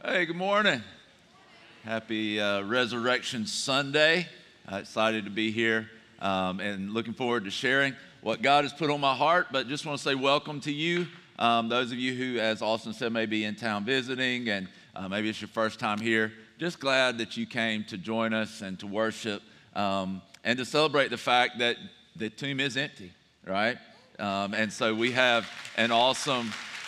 Hey, good morning. Happy Resurrection Sunday. Excited to be here and looking forward to sharing what God has put on my heart. But just want to say welcome to you. Those of you who, as Austin said, may be in town visiting and maybe it's your first time here. Just glad that you came to join us and to worship and to celebrate the fact that the tomb is empty, right? And so we have an awesome...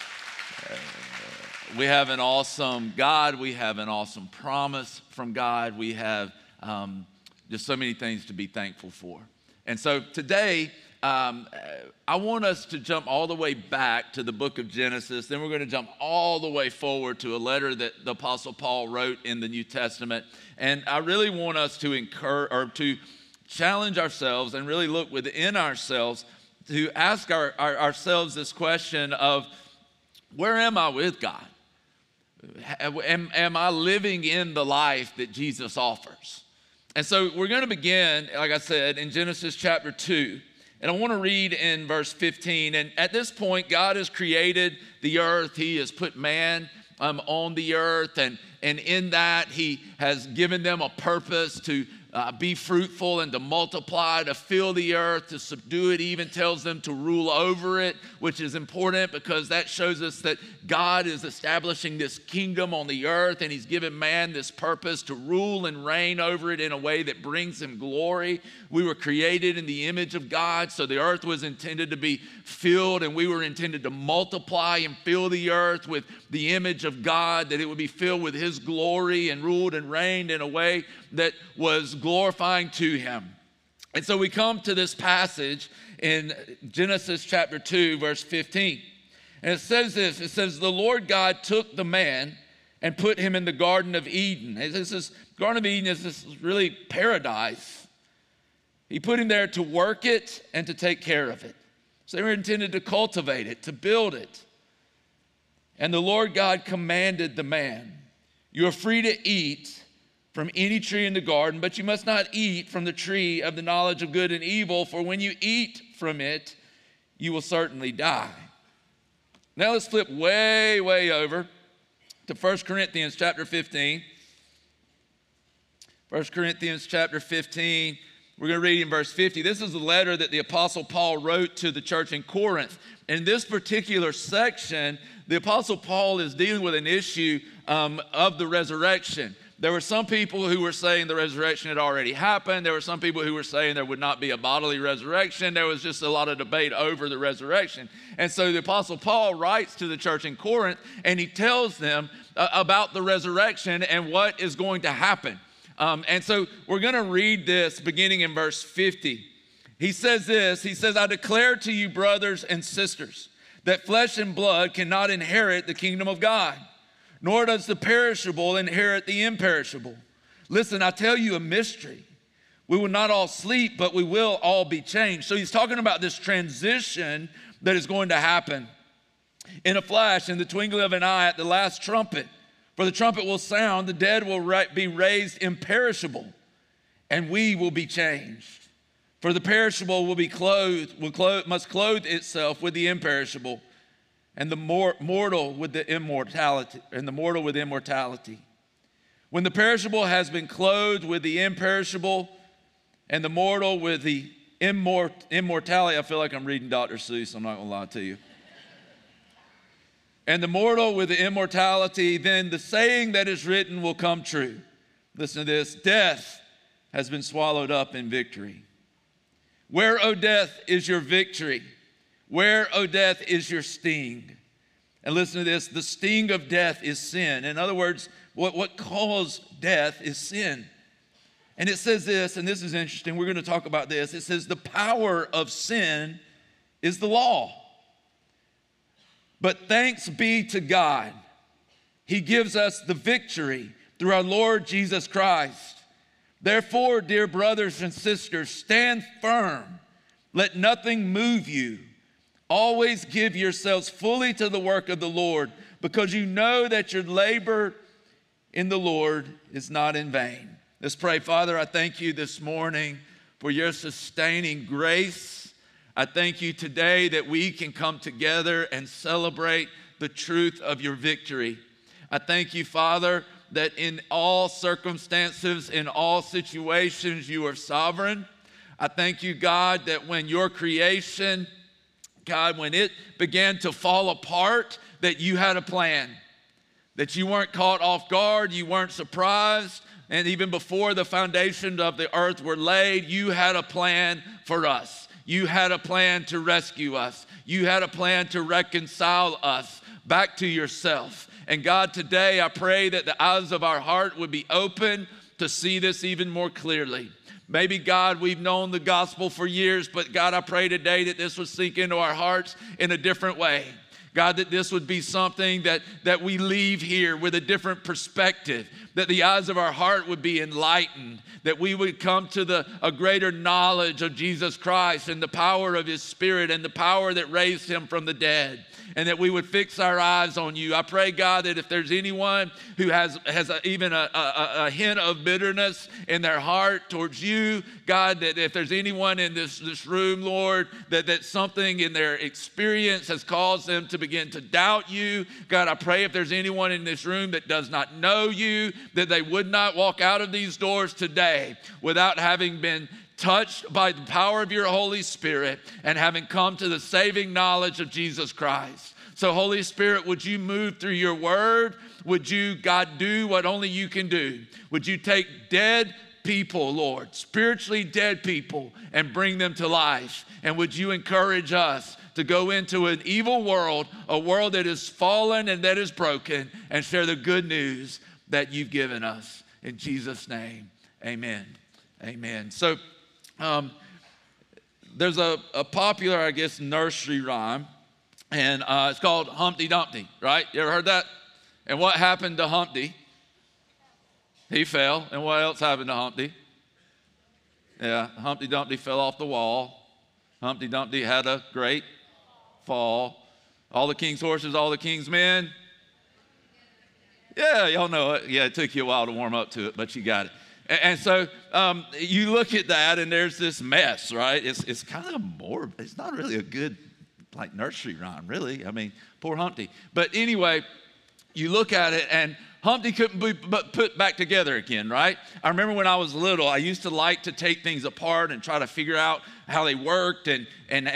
We have an awesome God. We have an awesome promise from God. We have just so many things to be thankful for. And so today, I want us to jump all the way back to the book of Genesis. Then we're going to jump all the way forward to a letter that the Apostle Paul wrote in the New Testament. And I really want us to challenge ourselves and really look within ourselves to ask ourselves this question of, where am I with God? Am I living in the life that Jesus offers? And so we're going to begin, like I said, in Genesis chapter 2. And I want to read in verse 15. And at this point, God has created the earth. He has put man on the earth. And in that, he has given them a purpose to be fruitful and to multiply, to fill the earth, to subdue it. He even tells them to rule over it, which is important because that shows us that God is establishing this kingdom on the earth, and he's given man this purpose to rule and reign over it in a way that brings him glory. We were created in the image of God, so the earth was intended to be filled, and we were intended to multiply and fill the earth with the image of God, that it would be filled with his glory and ruled and reigned in a way that was glorifying to him. And so we come to this passage in Genesis chapter 2, verse 15. And it says this, it says, the Lord God took the man and put him in the Garden of Eden. This Garden of Eden is this really paradise. He put him there to work it and to take care of it. So they were intended to cultivate it, to build it. And the Lord God commanded the man, you are free to eat from any tree in the garden, but you must not eat from the tree of the knowledge of good and evil, for when you eat from it, you will certainly die. Now let's flip way, way over to 1 Corinthians chapter 15. 1 Corinthians chapter 15, we're going to read in verse 50. This is the letter that the Apostle Paul wrote to the church in Corinth. In this particular section, the Apostle Paul is dealing with an issue of the resurrection. There were some people who were saying the resurrection had already happened. There were some people who were saying there would not be a bodily resurrection. There was just a lot of debate over the resurrection. And so the Apostle Paul writes to the church in Corinth, and he tells them about the resurrection and what is going to happen. And so we're going to read this beginning in verse 50. He says this, he says, I declare to you, brothers and sisters, that flesh and blood cannot inherit the kingdom of God, nor does the perishable inherit the imperishable. Listen, I tell you a mystery. We will not all sleep, but we will all be changed. So he's talking about this transition that is going to happen in a flash, in the twinkling of an eye, at the last trumpet. For the trumpet will sound, the dead will be raised imperishable, and we will be changed. For the perishable will be must clothe itself with the imperishable, and the mortal with the immortality, and the mortal with immortality. When the perishable has been clothed with the imperishable, and the mortal with the immortality, I feel like I'm reading Dr. Seuss, I'm not gonna lie to you. And the mortal with the immortality, then the saying that is written will come true. Listen to this, death has been swallowed up in victory. Where, O death, is your victory? Where, O death, is your sting? And listen to this, the sting of death is sin. In other words, what caused death is sin. And it says this, and this is interesting, we're going to talk about this. It says the power of sin is the law. But thanks be to God, he gives us the victory through our Lord Jesus Christ. Therefore, dear brothers and sisters, stand firm. Let nothing move you. Always give yourselves fully to the work of the Lord, because you know that your labor in the Lord is not in vain. Let's pray. Father, I thank you this morning for your sustaining grace. I thank you today that we can come together and celebrate the truth of your victory. I thank you, Father, that in all circumstances, in all situations, you are sovereign. I thank you, God, that when your creation, God, when it began to fall apart, that you had a plan, that you weren't caught off guard, you weren't surprised, and even before the foundations of the earth were laid, you had a plan for us. You had a plan to rescue us. You had a plan to reconcile us back to yourself. And God, today I pray that the eyes of our heart would be open to see this even more clearly. Maybe, God, we've known the gospel for years, but God, I pray today that this would sink into our hearts in a different way. God, that this would be something that we leave here with a different perspective, that the eyes of our heart would be enlightened, that we would come to a greater knowledge of Jesus Christ and the power of his Spirit and the power that raised him from the dead, and that we would fix our eyes on you. I pray, God, that if there's anyone who has even a hint of bitterness in their heart towards you, God, that if there's anyone in this room, Lord, that something in their experience has caused them to begin to doubt you, God, I pray if there's anyone in this room that does not know you, that they would not walk out of these doors today without having been touched by the power of your Holy Spirit and having come to the saving knowledge of Jesus Christ. So Holy Spirit, would you move through your word? Would you, God, do what only you can do? Would you take dead people, Lord, spiritually dead people, and bring them to life? And would you encourage us to go into an evil world, a world that is fallen and that is broken, and share the good news that you've given us? In Jesus' name, amen. Amen. So, there's a popular, I guess, nursery rhyme, and it's called Humpty Dumpty, right? You ever heard that? And what happened to Humpty? He fell. And what else happened to Humpty? Yeah, Humpty Dumpty fell off the wall. Humpty Dumpty had a great fall. All the king's horses, all the king's men. Yeah, y'all know it. Yeah, it took you a while to warm up to it, but you got it. And so you look at that, and there's this mess, right? It's kind of more, it's not really a good, like, nursery rhyme, really. I mean, poor Humpty. But anyway, you look at it, and Humpty couldn't be put back together again, right? I remember when I was little, I used to like to take things apart and try to figure out how they worked, and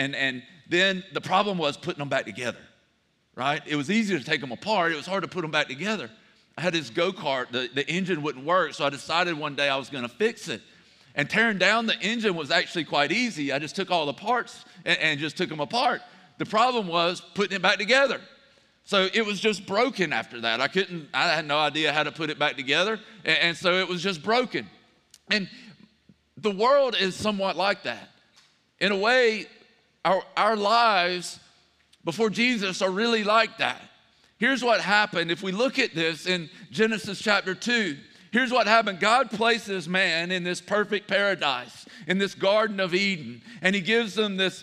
then the problem was putting them back together, right? It was easy to take them apart. It was hard to put them back together. I had this go-kart, the engine wouldn't work, so I decided one day I was gonna fix it. And tearing down the engine was actually quite easy. I just took all the parts and just took them apart. The problem was putting it back together. So it was just broken after that. I had no idea how to put it back together, and so it was just broken. And the world is somewhat like that. In a way, our lives before Jesus are really like that. Here's what happened. If we look at this in Genesis chapter 2, here's what happened. God places man in this perfect paradise, in this Garden of Eden, and he gives them this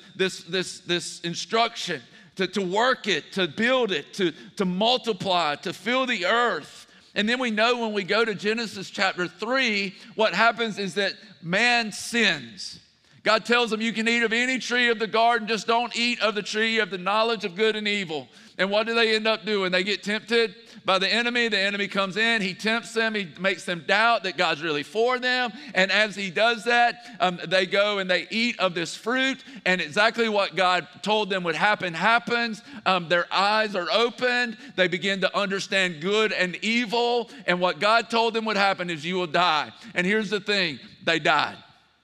instruction to work it, to build it, to multiply, to fill the earth. And then we know when we go to Genesis chapter 3, what happens is that man sins. God tells them, you can eat of any tree of the garden, just don't eat of the tree of the knowledge of good and evil. And what do they end up doing? They get tempted by the enemy. The enemy comes in, he tempts them, he makes them doubt that God's really for them. And as he does that, they go and they eat of this fruit, and exactly what God told them would happen happens. Their eyes are opened, they begin to understand good and evil, and what God told them would happen is you will die. And here's the thing, they died.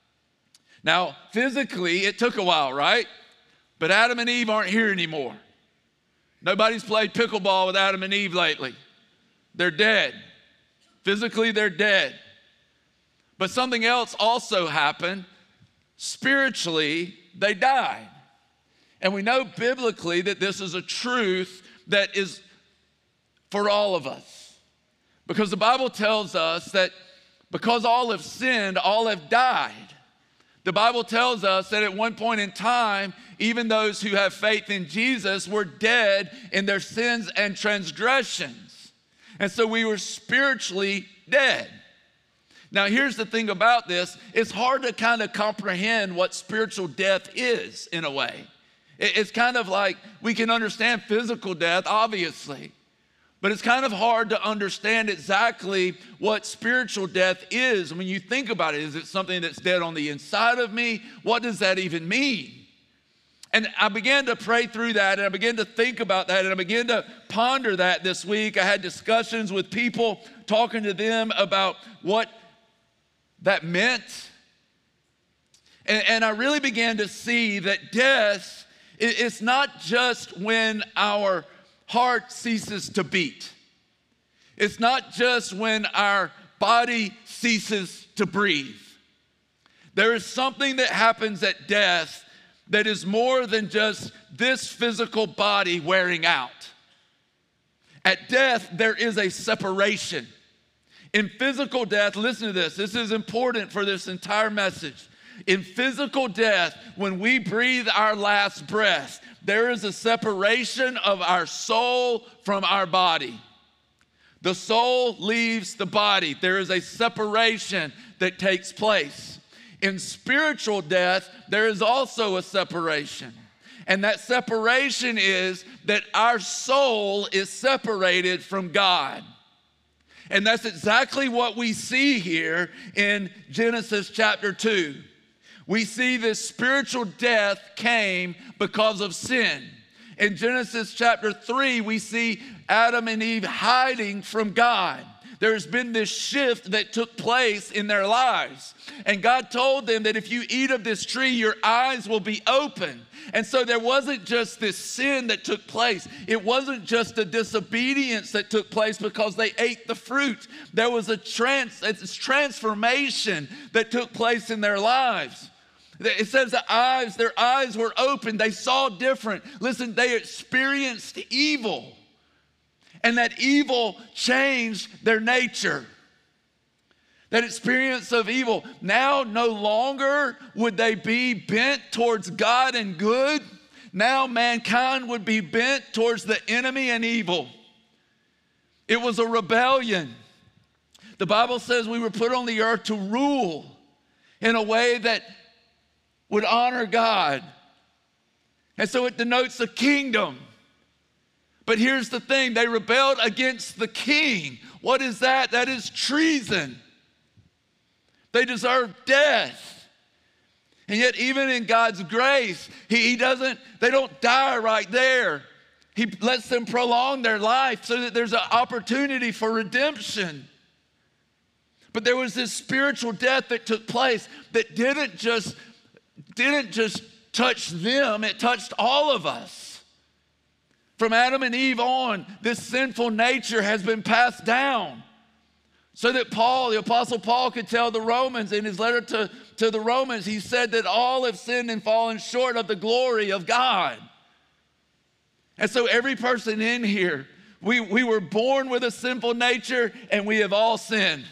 Now, physically, it took a while, right? But Adam and Eve aren't here anymore. Nobody's played pickleball with Adam and Eve lately. They're dead. Physically, they're dead. But something else also happened. Spiritually, they died. And we know biblically that this is a truth that is for all of us. Because the Bible tells us that because all have sinned, all have died. The Bible tells us that at one point in time, even those who have faith in Jesus were dead in their sins and transgressions. And so we were spiritually dead. Now, here's the thing about this. It's hard to kind of comprehend what spiritual death is in a way. It's kind of like we can understand physical death, obviously. But it's kind of hard to understand exactly what spiritual death is. When you think about it, is it something that's dead on the inside of me? What does that even mean? And I began to pray through that, and I began to think about that, and I began to ponder that this week. I had discussions with people, talking to them about what that meant. And I really began to see that death, it's not just when our heart ceases to beat. It's not just when our body ceases to breathe. There is something that happens at death that is more than just this physical body wearing out. At death, there is a separation. In physical death, listen to this. This is important for this entire message. In physical death, when we breathe our last breath, there is a separation of our soul from our body. The soul leaves the body. There is a separation that takes place. In spiritual death, there is also a separation. And that separation is that our soul is separated from God. And that's exactly what we see here in Genesis chapter 2. We see this spiritual death came because of sin. In Genesis chapter 3, we see Adam and Eve hiding from God. There's been this shift that took place in their lives. And God told them that if you eat of this tree, your eyes will be open. And so there wasn't just this sin that took place. It wasn't just a disobedience that took place because they ate the fruit. There was a transformation that took place in their lives. It says their eyes were open. They saw different. Listen, they experienced evil. And that evil changed their nature. That experience of evil. Now no longer would they be bent towards God and good. Now mankind would be bent towards the enemy and evil. It was a rebellion. The Bible says we were put on the earth to rule in a way that would honor God. And so it denotes a kingdom. But here's the thing, they rebelled against the king. What is that? That is treason. They deserve death. And yet even in God's grace, they don't die right there. He lets them prolong their life so that there's an opportunity for redemption. But there was this spiritual death that took place that didn't just touch them, it touched all of us. From Adam and Eve on, this sinful nature has been passed down. So that the Apostle Paul could tell the Romans in his letter to the Romans, he said that all have sinned and fallen short of the glory of God. And so every person in here, we were born with a sinful nature and we have all sinned.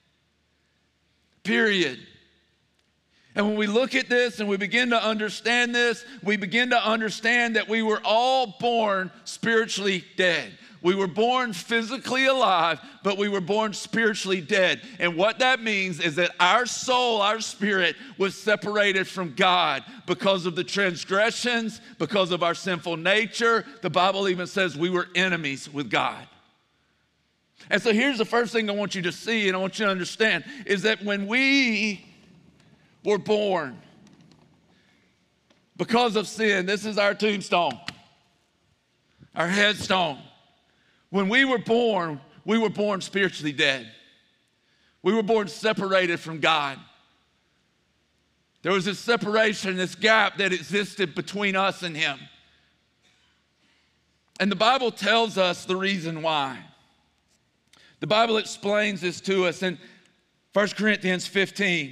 Period. And when we look at this and we begin to understand this, we begin to understand that we were all born spiritually dead. We were born physically alive, but we were born spiritually dead. And what that means is that our soul, our spirit, was separated from God because of the transgressions, because of our sinful nature. The Bible even says we were enemies with God. And so here's the first thing I want you to see and I want you to understand is that when we were born because of sin, this is our tombstone, our headstone. When we were born spiritually dead. We were born separated from God. There was this separation, this gap that existed between us and Him. And the Bible tells us the reason why. The Bible explains this to us in 1 Corinthians 15.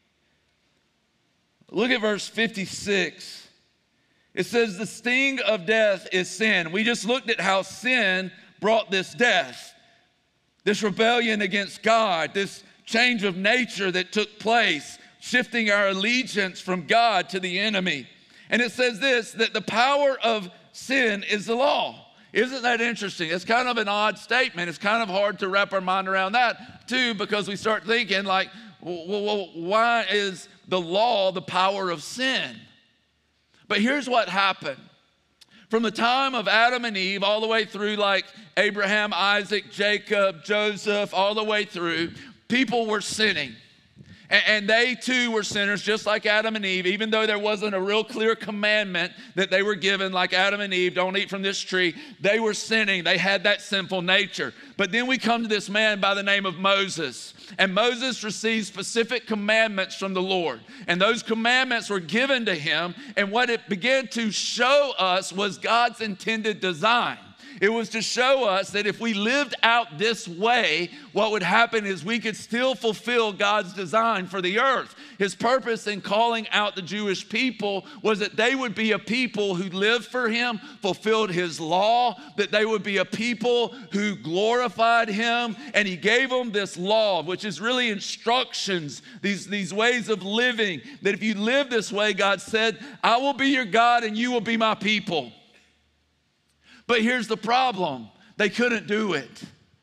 Look at verse 56. It says, the sting of death is sin. We just looked at how sin brought this death, this rebellion against God, this change of nature that took place, shifting our allegiance from God to the enemy. And it says this, that the power of sin is the law. Isn't that interesting? It's kind of an odd statement. It's kind of hard to wrap our mind around that too, because we start thinking like, well, why is the law the power of sin? But here's what happened. From the time of Adam and Eve all the way through like Abraham, Isaac, Jacob, Joseph, all the way through, people were sinning. And they too were sinners, just like Adam and Eve, even though there wasn't a real clear commandment that they were given, like Adam and Eve, don't eat from this tree. They were sinning. They had that sinful nature. But then we come to this man by the name of Moses. And Moses received specific commandments from the Lord. And those commandments were given to him. And what it began to show us was God's intended design. It was to show us that if we lived out this way, what would happen is we could still fulfill God's design for the earth. His purpose in calling out the Jewish people was that they would be a people who lived for him, fulfilled his law, that they would be a people who glorified him. And he gave them this law, which is really instructions, these ways of living, that if you live this way, God said, I will be your God and you will be my people. But here's the problem. They couldn't do it.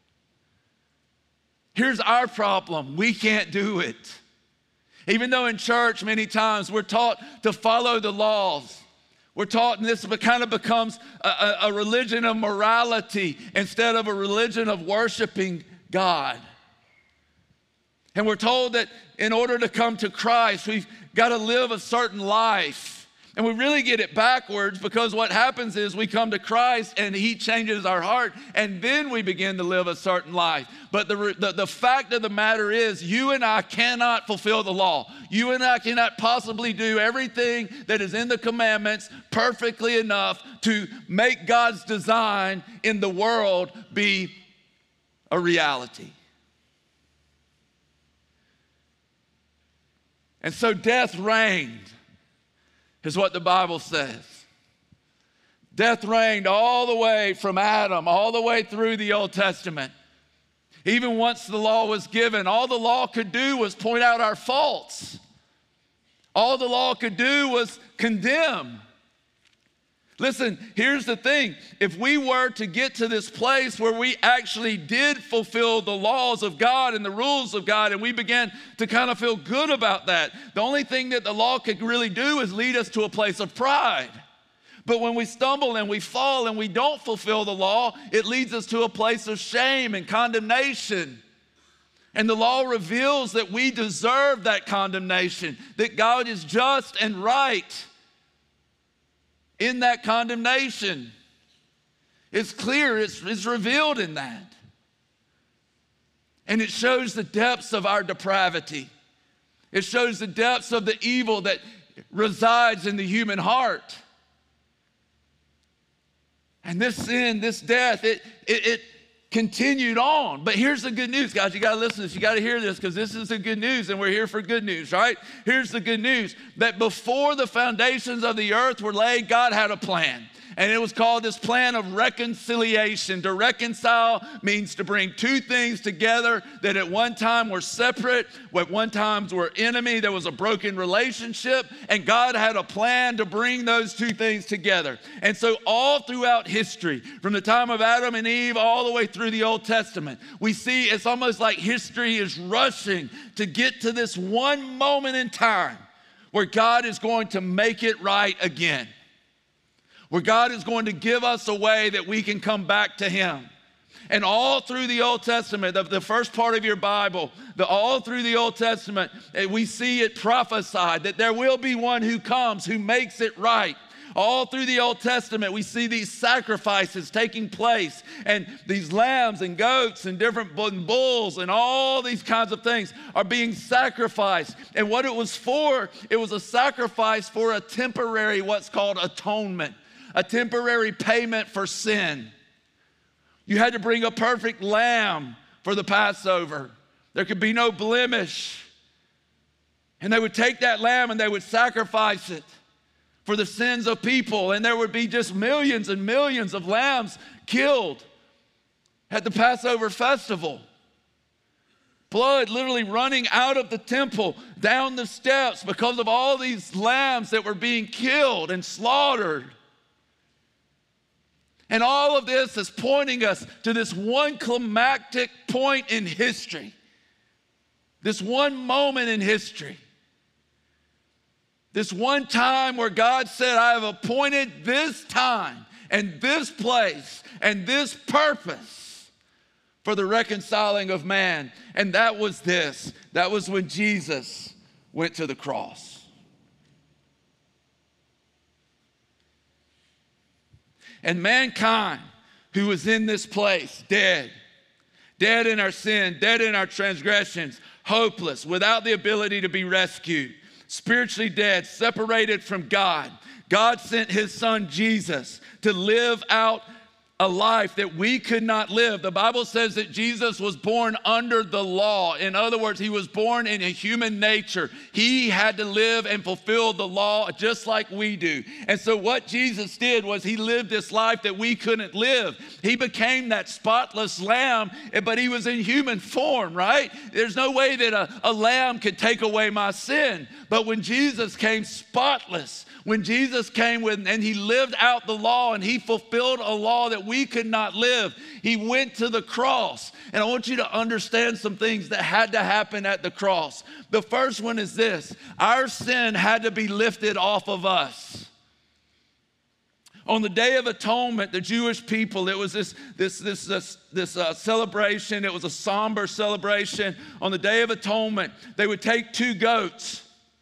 Here's our problem. We can't do it. Even though in church many times we're taught to follow the laws. We're taught, and this kind of becomes a religion of morality instead of a religion of worshiping God. And we're told that in order to come to Christ, we've got to live a certain life. And we really get it backwards, because what happens is we come to Christ and he changes our heart, and then we begin to live a certain life. But the fact of the matter is, you and I cannot fulfill the law. You and I cannot possibly do everything that is in the commandments perfectly enough to make God's design in the world be a reality. And so death reigned, is what the Bible says. Death reigned all the way from Adam, all the way through the Old Testament. Even once the law was given, all the law could do was point out our faults. All the law could do was condemn. Listen, here's the thing. If we were to get to this place where we actually did fulfill the laws of God and the rules of God, and we began to kind of feel good about that, the only thing that the law could really do is lead us to a place of pride. But when we stumble and we fall and we don't fulfill the law, it leads us to a place of shame and condemnation. And the law reveals that we deserve that condemnation, that God is just and right in that condemnation. It's clear, it's revealed in that. And it shows the depths of our depravity. It shows the depths of the evil that resides in the human heart. And this sin, this death, it continued on. But here's the good news, guys. You got to listen to this. You got to hear this, because this is the good news, and we're here for good news, right? Here's the good news, that before the foundations of the earth were laid, God had a plan. And it was called this plan of reconciliation. To reconcile means to bring two things together that at one time were separate, at one time were enemy. There was a broken relationship, and God had a plan to bring those two things together. And so all throughout history, from the time of Adam and Eve all the way through the Old Testament, we see it's almost like history is rushing to get to this one moment in time where God is going to make it right again. Where God is going to give us a way that we can come back to him. And all through the Old Testament, the first part of your Bible, all through the Old Testament, we see it prophesied that there will be one who comes who makes it right. All through the Old Testament, we see these sacrifices taking place, and these lambs and goats and different bulls and all these kinds of things are being sacrificed. And what it was for, it was a sacrifice for a temporary, what's called atonement. A temporary payment for sin. You had to bring a perfect lamb for the Passover. There could be no blemish. And they would take that lamb and they would sacrifice it for the sins of people. And there would be just millions and millions of lambs killed at the Passover festival. Blood literally running out of the temple, down the steps, because of all these lambs that were being killed and slaughtered. And all of this is pointing us to this one climactic point in history. This one moment in history. This one time where God said, I have appointed this time. and this place and this purpose for the reconciling of man. And that was this. That was when Jesus went to the cross. And mankind, who was in this place, dead in our sin, dead in our transgressions, hopeless, without the ability to be rescued, spiritually dead, separated from God. God sent his son Jesus to live out a life that we could not live. The Bible says that Jesus was born under the law. In other words, he was born in a human nature. He had to live and fulfill the law just like we do. And so what Jesus did was he lived this life that we couldn't live. He became that spotless lamb, but he was in human form, right? There's no way that a lamb could take away my sin. But when Jesus came spotless, when Jesus came and he lived out the law and he fulfilled a law that we could not live, he went to the cross. And I want you to understand some things that had to happen at the cross. The first one is this: our sin had to be lifted off of us. On the Day of Atonement, the Jewish people, it was this celebration. It was a somber celebration. On the Day of Atonement, they would take 2 goats.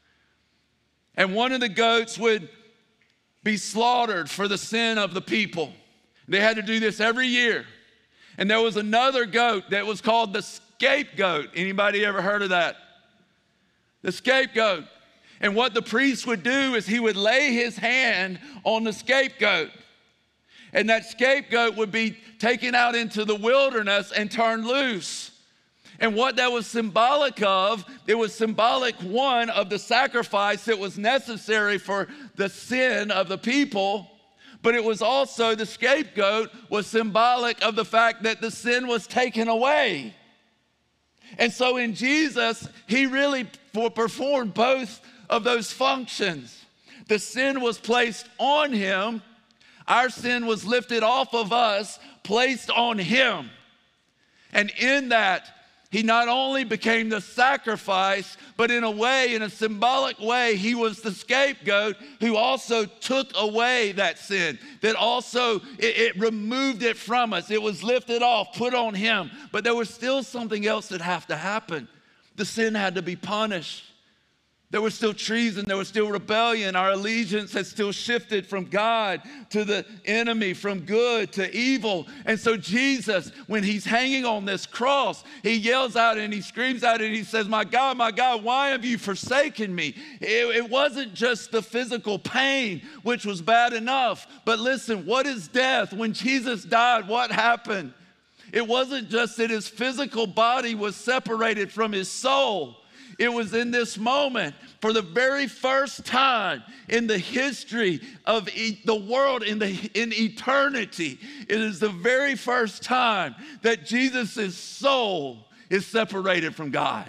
And one of the goats would be slaughtered for the sin of the people. They had to do this every year. And there was another goat that was called the scapegoat. Anybody ever heard of that? The scapegoat. And what the priest would do is he would lay his hand on the scapegoat. And that scapegoat would be taken out into the wilderness and turned loose. And what that was symbolic of, it was symbolic, one, of the sacrifice that was necessary for the sin of the people, but it was also, the scapegoat was symbolic of the fact that the sin was taken away. And so in Jesus, he really performed both of those functions. The sin was placed on him. Our sin was lifted off of us, placed on him. And in that, he not only became the sacrifice, but in a way, in a symbolic way, he was the scapegoat who also took away that sin. That also, it removed it from us. It was lifted off, put on him. But there was still something else that had to happen. The sin had to be punished. There was still treason, there was still rebellion. Our allegiance had still shifted from God to the enemy, from good to evil. And so Jesus, when he's hanging on this cross, he yells out and he screams out and he says, my God, why have you forsaken me? It wasn't just the physical pain, which was bad enough. But listen, what is death? When Jesus died, what happened? It wasn't just that his physical body was separated from his soul. It was in this moment, for the very first time in the history of the world, in eternity, it is the very first time that Jesus' soul is separated from God.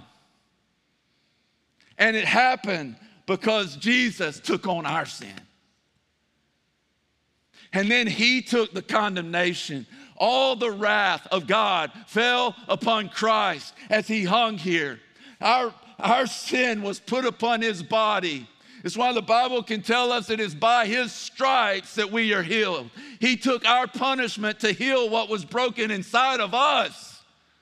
And it happened because Jesus took on our sin. And then he took the condemnation. All the wrath of God fell upon Christ as he hung here. Our sin was put upon his body. It's why the Bible can tell us it is by his stripes that we are healed. He took our punishment to heal what was broken inside of us.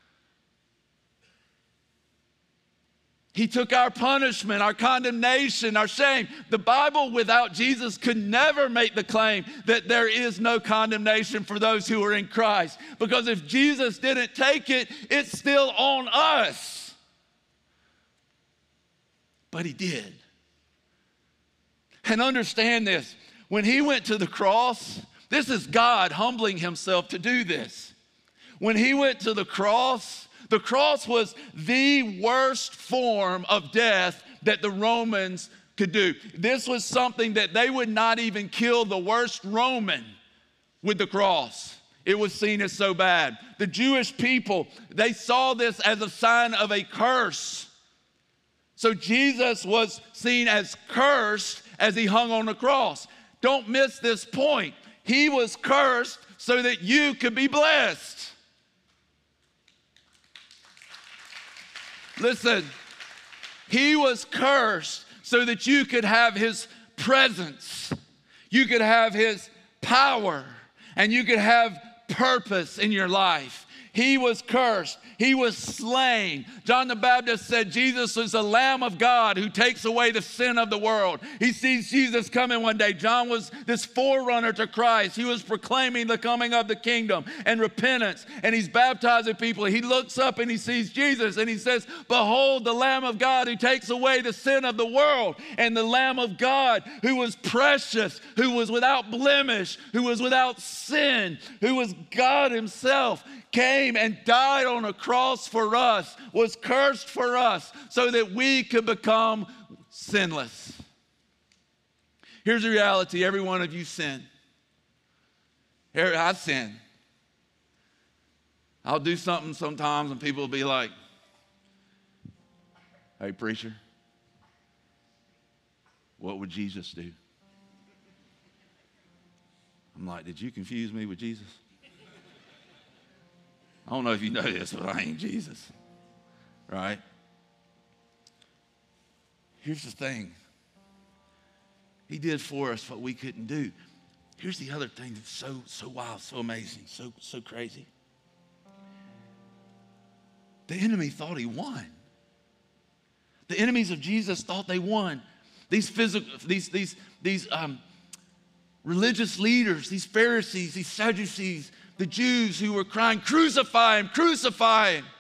He took our punishment, our condemnation, our shame. The Bible without Jesus could never make the claim that there is no condemnation for those who are in Christ. Because if Jesus didn't take it, it's still on us. But he did. And understand this, when he went to the cross, this is God humbling himself to do this. When he went to the cross was the worst form of death that the Romans could do. This was something that they would not even kill the worst Roman with the cross. It was seen as so bad. The Jewish people, they saw this as a sign of a curse. So Jesus was seen as cursed as he hung on the cross. Don't miss this point. He was cursed so that you could be blessed. Listen, he was cursed so that you could have his presence. You could have his power. and you could have purpose in your life. He was cursed. He was slain. John the Baptist said Jesus is the Lamb of God who takes away the sin of the world. He sees Jesus coming one day. John was this forerunner to Christ. He was proclaiming the coming of the kingdom and repentance, and he's baptizing people. He looks up and he sees Jesus, and he says, behold, the Lamb of God who takes away the sin of the world, and the Lamb of God who was precious, who was without blemish, who was without sin, who was God himself, came and died on a cross for us, was cursed for us, so that we could become sinless. Here's the reality. Every one of you sin. I sin. I'll do something sometimes and people will be like, hey, preacher, what would Jesus do? I'm like, did you confuse me with Jesus? I don't know if you know this, but I ain't Jesus, right? Here's the thing. He did for us what we couldn't do. Here's the other thing that's so wild, so amazing, so crazy. The enemy thought he won. The enemies of Jesus thought they won. These religious leaders, these Pharisees, these Sadducees, the Jews who were crying, crucify him, crucify him.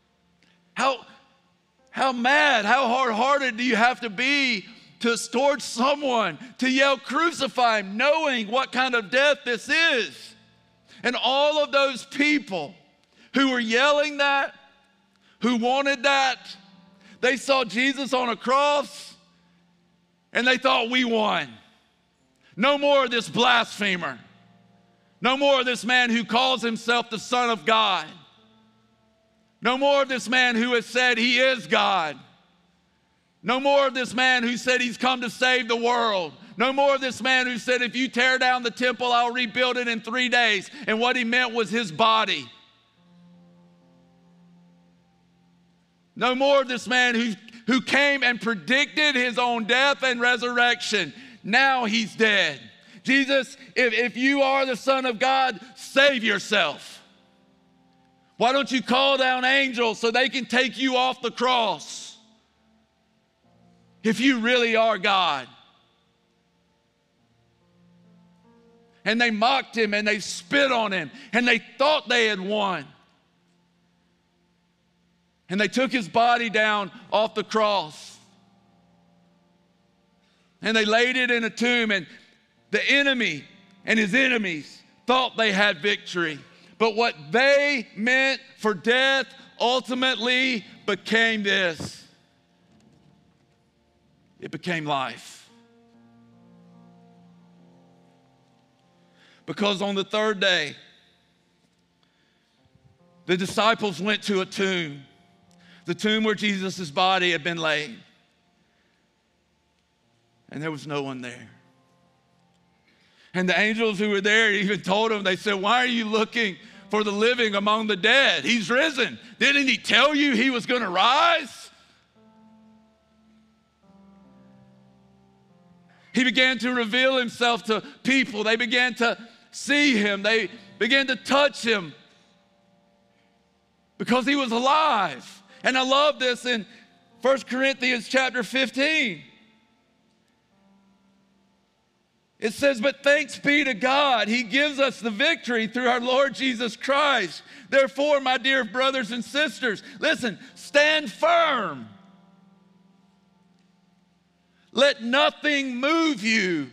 How mad, how hard-hearted do you have to be towards someone to yell, crucify him, knowing what kind of death this is? And all of those people who were yelling that, who wanted that, they saw Jesus on a cross and they thought, we won. No more of this blasphemer. No more of this man who calls himself the Son of God. No more of this man who has said he is God. No more of this man who said he's come to save the world. No more of this man who said, if you tear down the temple, I'll rebuild it in 3 days. And what he meant was his body. No more of this man who came and predicted his own death and resurrection. Now he's dead. Jesus, if you are the Son of God, save yourself. Why don't you call down angels so they can take you off the cross? If you really are God. And they mocked him and they spit on him and they thought they had won. And they took his body down off the cross. And they laid it in a tomb, and the enemy and his enemies thought they had victory. But what they meant for death ultimately became this. It became life. Because on the third day, the disciples went to a tomb, the tomb where Jesus' body had been laid. And there was no one there. And the angels who were there even told them, they said, why are you looking for the living among the dead? He's risen. Didn't he tell you he was going to rise? He began to reveal himself to people. They began to see him. They began to touch him because he was alive. And I love this in 1 Corinthians chapter 15. It says, but thanks be to God, he gives us the victory through our Lord Jesus Christ. Therefore, my dear brothers and sisters, listen, stand firm. Let nothing move you.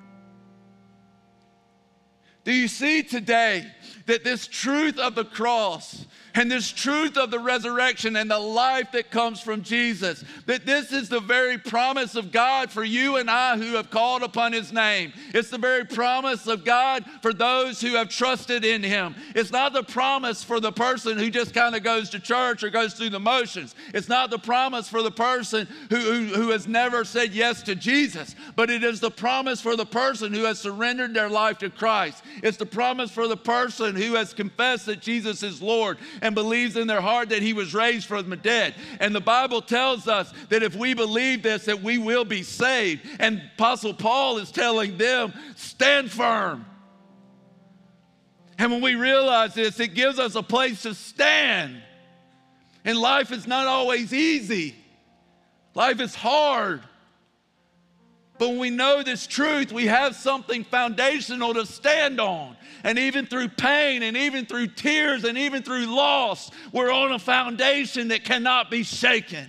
Do you see today that this truth of the cross and this truth of the resurrection and the life that comes from Jesus, that this is the very promise of God for you and I who have called upon his name. It's the very promise of God for those who have trusted in him. It's not the promise for the person who just kind of goes to church or goes through the motions. It's not the promise for the person who has never said yes to Jesus, but it is the promise for the person who has surrendered their life to Christ. It's the promise for the person who has confessed that Jesus is Lord and believes in their heart that he was raised from the dead. And the Bible tells us that if we believe this, that we will be saved. And Apostle Paul is telling them, stand firm. And when we realize this, it gives us a place to stand. And life is not always easy. Life is hard. But when we know this truth, we have something foundational to stand on. And even through pain, and even through tears, and even through loss, we're on a foundation that cannot be shaken.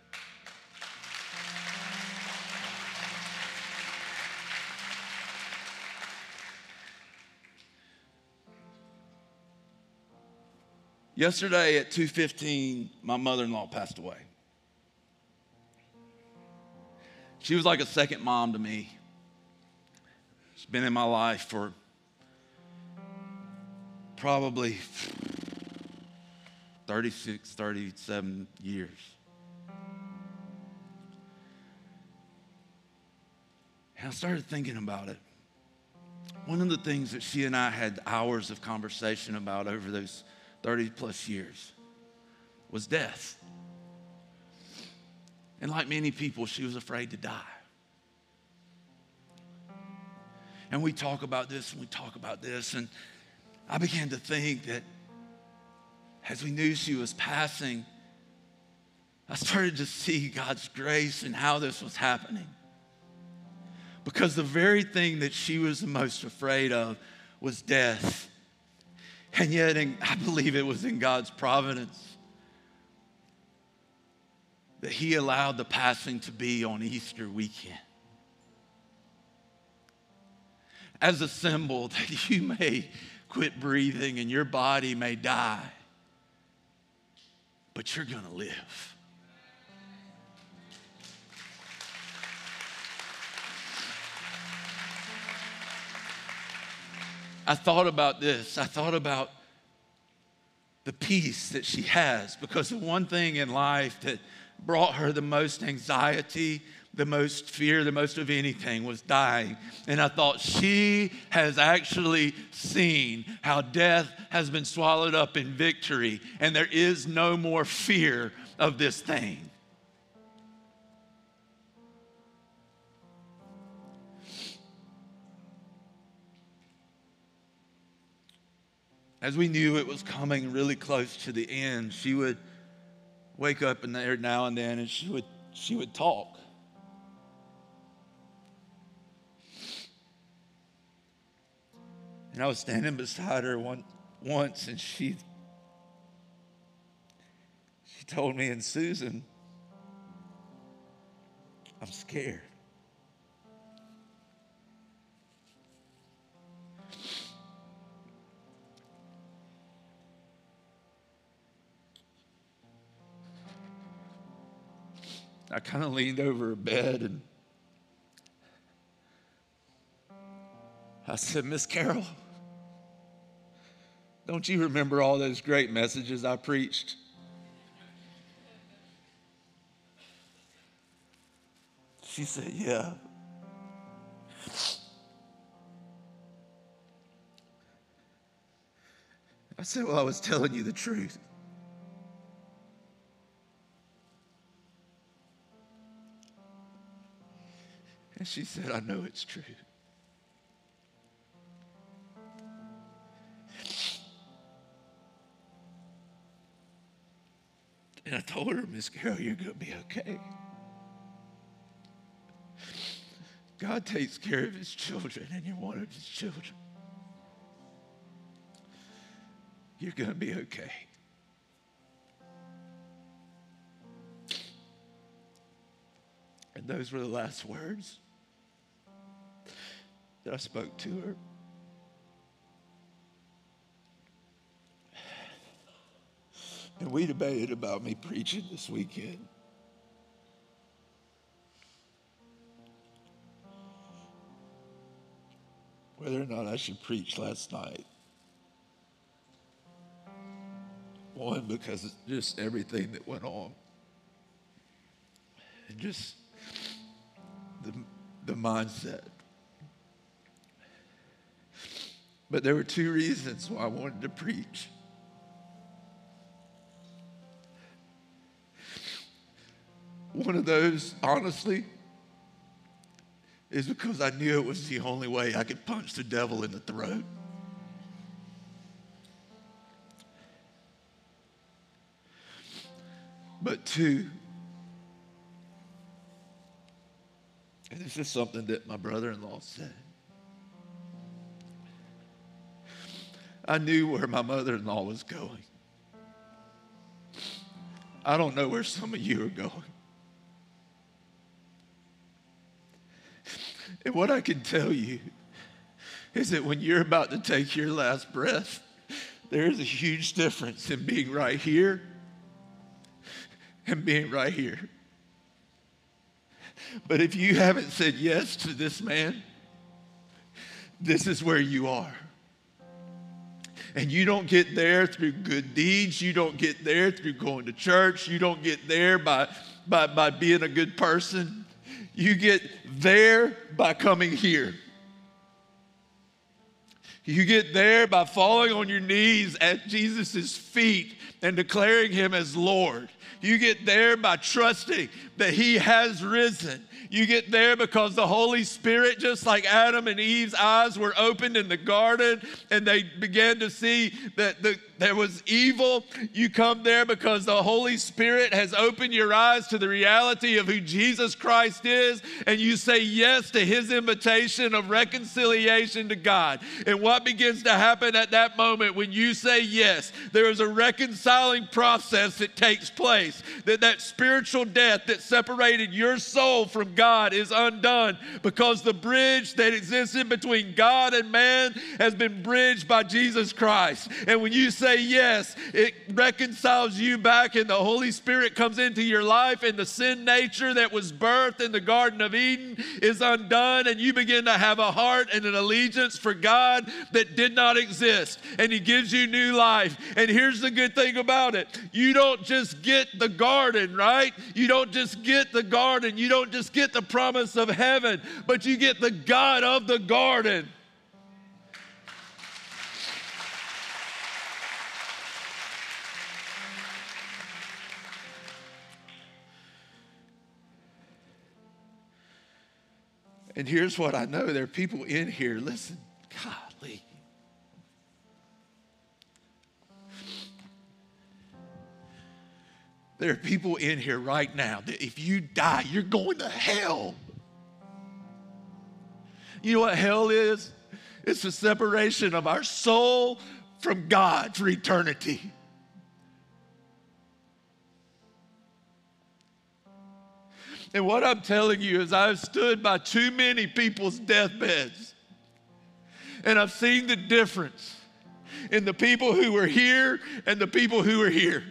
Yesterday at 2:15, my mother-in-law passed away. She was like a second mom to me. She's been in my life for probably 36, 37 years. And I started thinking about it. One of the things that she and I had hours of conversation about over those 30 plus years was death. And like many people, she was afraid to die. And we talk about this and we talk about this. And I began to think that as we knew she was passing, I started to see God's grace and how this was happening. Because the very thing that she was the most afraid of was death. And yet, I believe it was in God's providence that He allowed the passing to be on Easter weekend. As a symbol that you may quit breathing and your body may die, but you're going to live. I thought about this. I thought about the peace that she has, because the one thing in life that brought her the most anxiety, the most fear, the most of anything was dying. And I thought she has actually seen how death has been swallowed up in victory, and there is no more fear of this thing. As we knew it was coming really close to the end, she would wake up in there now and then and she would talk. And I was standing beside her once and she told me, "And Susan, I'm scared." I kind of leaned over her bed and I said, "Miss Carol, don't you remember all those great messages I preached?" She said, "Yeah." I said, "Well, I was telling you the truth." And she said, "I know it's true." And I told her, "Miss Carol, you're going to be okay. God takes care of His children, and you're one of His children. You're going to be okay." And those were the last words that I spoke to her. And we debated about me preaching this weekend. Whether or not I should preach last night. One, because it's just everything that went on. And just the mindset. But there were two reasons why I wanted to preach. One of those, honestly, is because I knew it was the only way I could punch the devil in the throat. But two, and this is something that my brother-in-law said, I knew where my mother-in-law was going. I don't know where some of you are going. And what I can tell you is that when you're about to take your last breath, there is a huge difference in being right here and being right here. But if you haven't said yes to this man, this is where you are. And you don't get there through good deeds. You don't get there through going to church. You don't get there by being a good person. You get there by coming here. You get there by falling on your knees at Jesus' feet and declaring him as Lord. You get there by trusting that he has risen. You get there because the Holy Spirit, just like Adam and Eve's eyes were opened in the garden and they began to see that there was evil. You come there because the Holy Spirit has opened your eyes to the reality of who Jesus Christ is, and you say yes to his invitation of reconciliation to God. And what begins to happen at that moment when you say yes, there is a reconciling process that takes place. That spiritual death that separated your soul from God is undone because the bridge that existed between God and man has been bridged by Jesus Christ. And when you say yes, it reconciles you back, and the Holy Spirit comes into your life, and the sin nature that was birthed in the Garden of Eden is undone, and you begin to have a heart and an allegiance for God that did not exist, and he gives you new life. And here's the good thing about it. You don't just get the garden, right? You don't just get the garden. You don't just get the promise of heaven, but you get the God of the garden. And here's what I know. There are people in here, listen, golly. There are people in here right now that if you die, you're going to hell. You know what hell is? It's the separation of our soul from God for eternity. And what I'm telling you is I've stood by too many people's deathbeds, and I've seen the difference in the people who were here and the people who are here.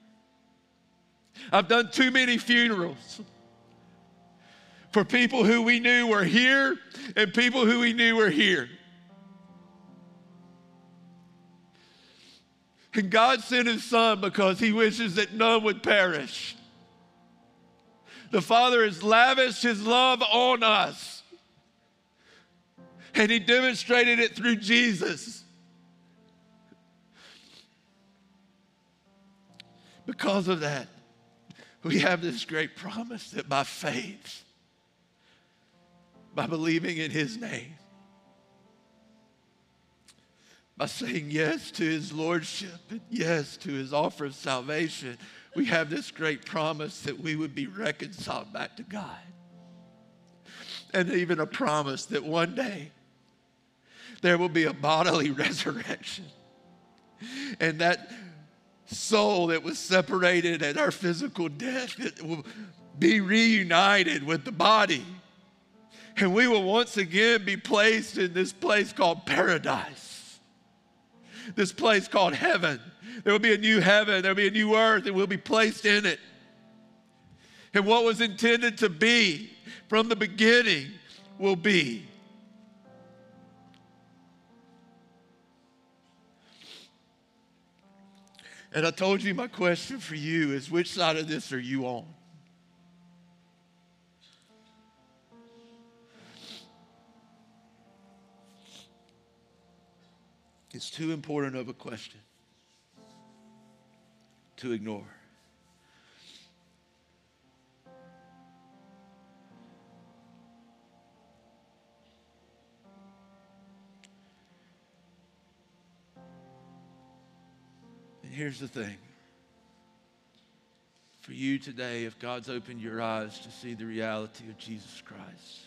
I've done too many funerals for people who we knew were here and people who we knew were here. And God sent his son because he wishes that none would perish. The Father has lavished his love on us, and he demonstrated it through Jesus. Because of that, we have this great promise that by faith, by believing in his name, by saying yes to his lordship and yes to his offer of salvation, we have this great promise that we would be reconciled back to God. And even a promise that one day there will be a bodily resurrection. And that soul that was separated at our physical death, it will be reunited with the body. And we will once again be placed in this place called paradise, this place called heaven. There will be a new heaven, there will be a new earth, and we'll be placed in it. And what was intended to be from the beginning will be. And I told you my question for you is, which side of this are you on? It's too important of a question to ignore. And here's the thing. For you today, if God's opened your eyes to see the reality of Jesus Christ,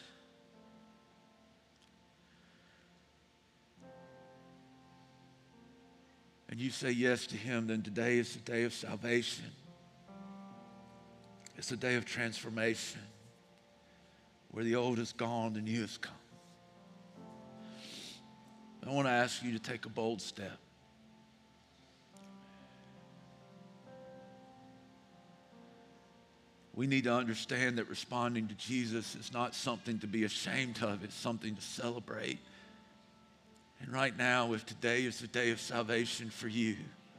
and you say yes to him, then today is the day of salvation. It's a day of transformation where the old is gone, the new has come. I want to ask you to take a bold step. We need to understand that responding to Jesus is not something to be ashamed of. It's something to celebrate. And right now, if today is the day of salvation for you,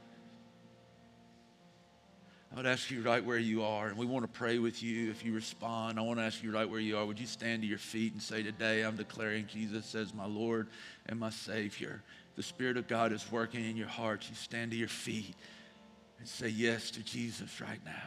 I would ask you right where you are, and we want to pray with you if you respond. I want to ask you right where you are. Would you stand to your feet and say, today I'm declaring Jesus as my Lord and my Savior. The Spirit of God is working in your heart. You stand to your feet and say yes to Jesus right now.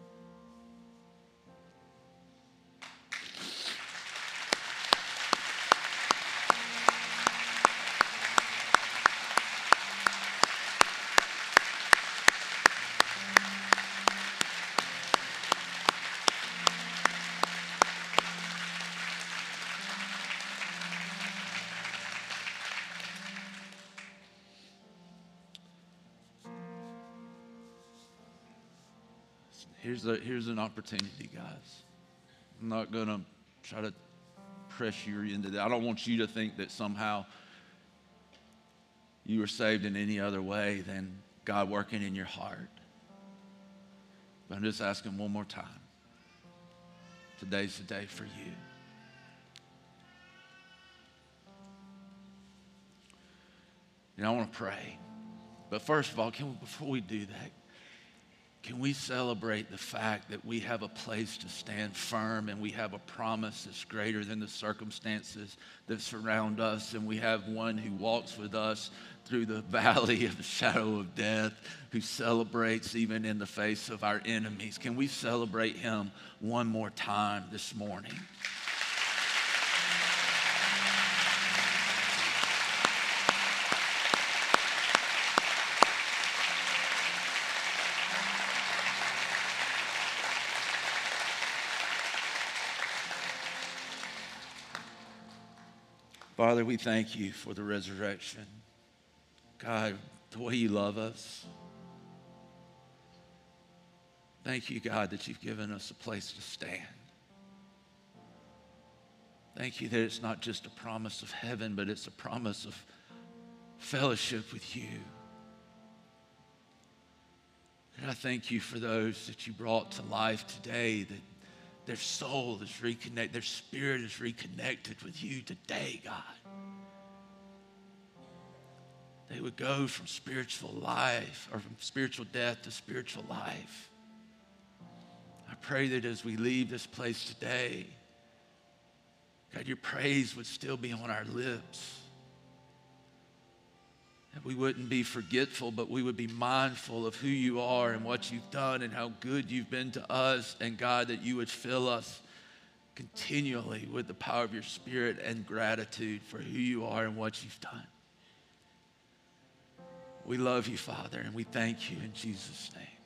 Here's an opportunity, guys. I'm not going to try to press you into that. I don't want you to think that somehow you were saved in any other way than God working in your heart. But I'm just asking one more time. Today's the day for you. And I want to pray. But first of all, before we do that, can we celebrate the fact that we have a place to stand firm and we have a promise that's greater than the circumstances that surround us, and we have one who walks with us through the valley of the shadow of death, who celebrates even in the face of our enemies? Can we celebrate him one more time this morning? Father, we thank you for the resurrection. God, the way you love us. Thank you, God, that you've given us a place to stand. Thank you that it's not just a promise of heaven, but it's a promise of fellowship with you. And I thank you for those that you brought to life today, that their soul is reconnected, their spirit is reconnected with you today, God. They would go from spiritual life, or from spiritual death to spiritual life. I pray that as we leave this place today, God, your praise would still be on our lips. That we wouldn't be forgetful, but we would be mindful of who you are and what you've done and how good you've been to us. And God, that you would fill us continually with the power of your Spirit and gratitude for who you are and what you've done. We love you, Father, and we thank you in Jesus' name.